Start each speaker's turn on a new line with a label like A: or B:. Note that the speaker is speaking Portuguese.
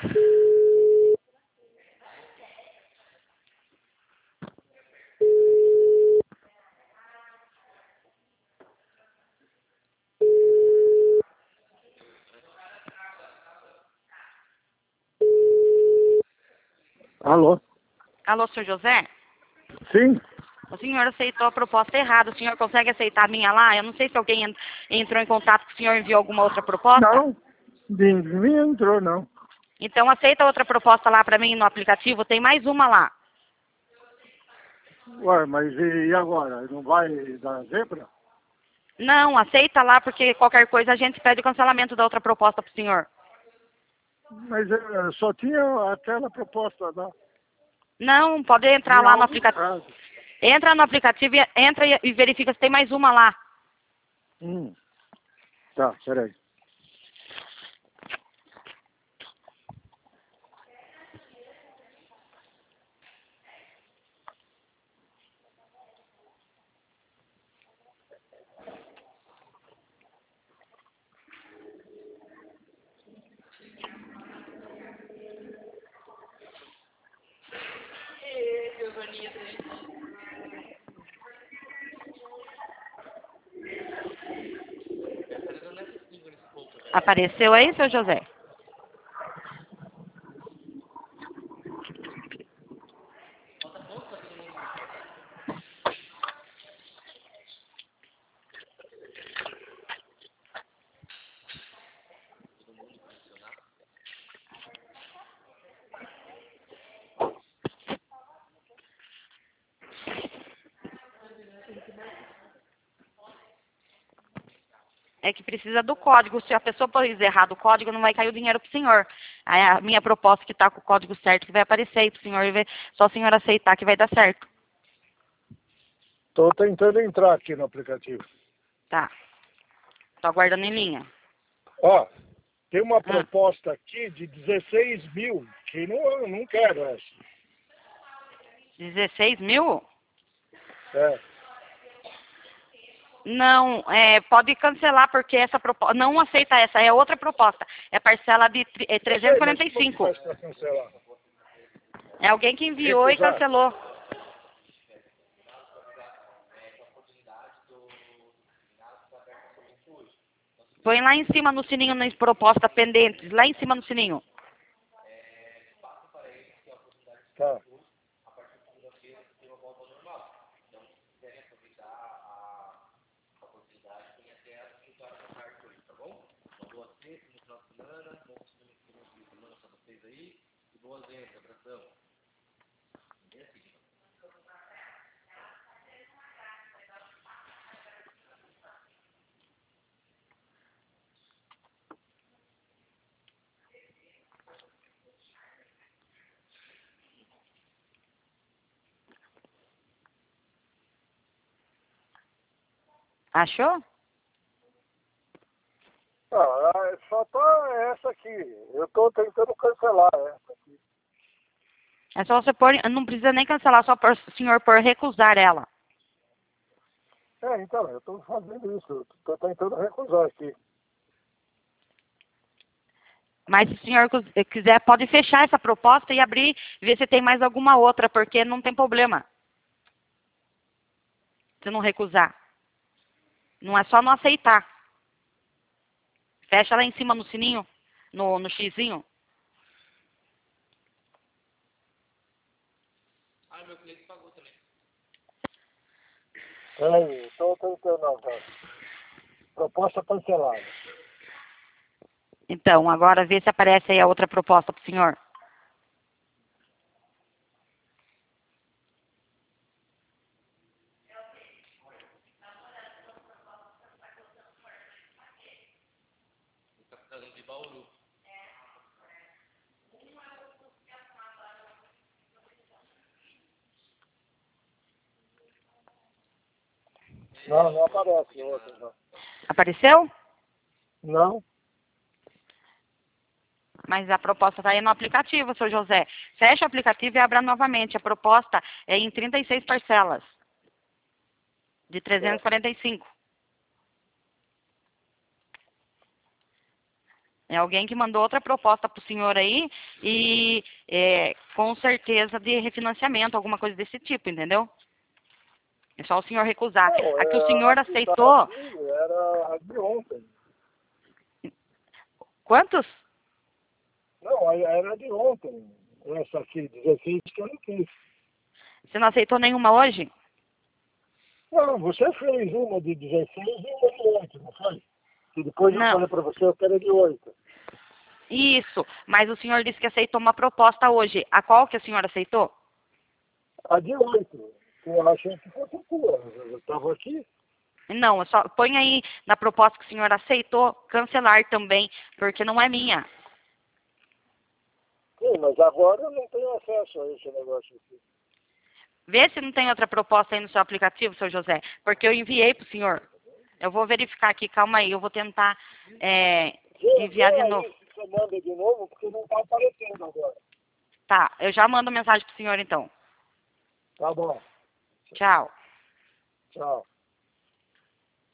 A: Alô?
B: Alô, senhor José?
A: Sim?
B: O senhor aceitou a proposta errada. O senhor consegue aceitar a minha lá? Eu não sei se alguém entrou em contato com o senhor e enviou alguma outra proposta.
A: Não, ninguém entrou, não.
B: Então aceita outra proposta lá para mim no aplicativo. Tem mais uma lá.
A: Ué, mas e agora? Não vai dar zebra?
B: Não, aceita lá porque qualquer coisa a gente pede o cancelamento da outra proposta pro senhor.
A: Mas só tinha aquela proposta lá.
B: Não, pode entrar
A: Tinha
B: lá no
A: algum
B: aplicativo.
A: caso.
B: Entra no aplicativo, entra e verifica se tem mais uma lá.
A: Tá, peraí.
B: Apareceu aí, seu José? É que precisa do código. Se a pessoa pôs errado o código, não vai cair o dinheiro pro senhor. Aí a minha proposta que está com o código certo que vai aparecer aí pro senhor. Só o senhor aceitar que vai dar certo.
A: Tô tentando entrar aqui no aplicativo.
B: Tá. Tô aguardando em linha.
A: Ó, tem uma proposta aqui de 16 mil, que eu não quero essa.
B: 16 mil?
A: É.
B: Não, pode cancelar porque essa proposta não aceita essa, é outra proposta. É parcela de
A: Mas
B: 345.
A: como que faz pra cancelar?
B: É alguém que enviou e
A: Recusar.
B: cancelou. Põe lá em cima no sininho nas propostas pendentes, lá em cima no sininho.
A: Tá.
B: Achou?
A: Só tá essa aqui. Eu tô tentando cancelar essa aqui.
B: É só você pôr, não precisa nem cancelar, só o senhor por recusar ela.
A: Então, eu tô fazendo isso. Eu tô tentando recusar aqui.
B: Mas se o senhor quiser, pode fechar essa proposta e abrir e ver se tem mais alguma outra, porque não tem problema. Se não recusar. Não é só não aceitar. Fecha lá em cima no sininho, no xizinho.
A: Peraí, tô tentando agora. Proposta cancelada.
B: Então, agora vê se aparece aí a outra proposta pro senhor.
A: Não aparece outra. Não.
B: Apareceu?
A: Não?
B: Mas a proposta está aí no aplicativo, seu José. Fecha o aplicativo e abra novamente. A proposta é em 36 parcelas. De 345. É alguém que mandou outra proposta para o senhor aí e com certeza de refinanciamento, alguma coisa desse tipo, entendeu? É só o senhor recusar.
A: Não,
B: A que o
A: a
B: senhor
A: que estava
B: aceitou,
A: aqui era a de ontem.
B: quantos?
A: Não, era de ontem. Essa aqui, 16, que eu não quis.
B: Você não aceitou nenhuma hoje?
A: Não, você fez uma de 16 e uma de 8, não foi? E depois eu
B: Não.
A: falei para você, eu quero a de 8.
B: Isso, mas o senhor disse que aceitou uma proposta hoje. A qual que a senhora aceitou?
A: A de 8. Eu achei que fosse a tua. Eu estava aqui.
B: Não, só põe aí na proposta que o senhor aceitou, cancelar também, porque não é minha.
A: Sim, mas agora eu não tenho acesso a esse negócio aqui.
B: Vê se não tem outra proposta aí no seu aplicativo, seu José, porque eu enviei para o senhor. Eu vou verificar aqui, calma aí, eu vou tentar
A: Vê
B: enviar de novo.
A: aí se você manda de novo, porque não está aparecendo agora.
B: Tá, eu já mando mensagem para o senhor então.
A: Tá bom.
B: Tchau.
A: Tchau.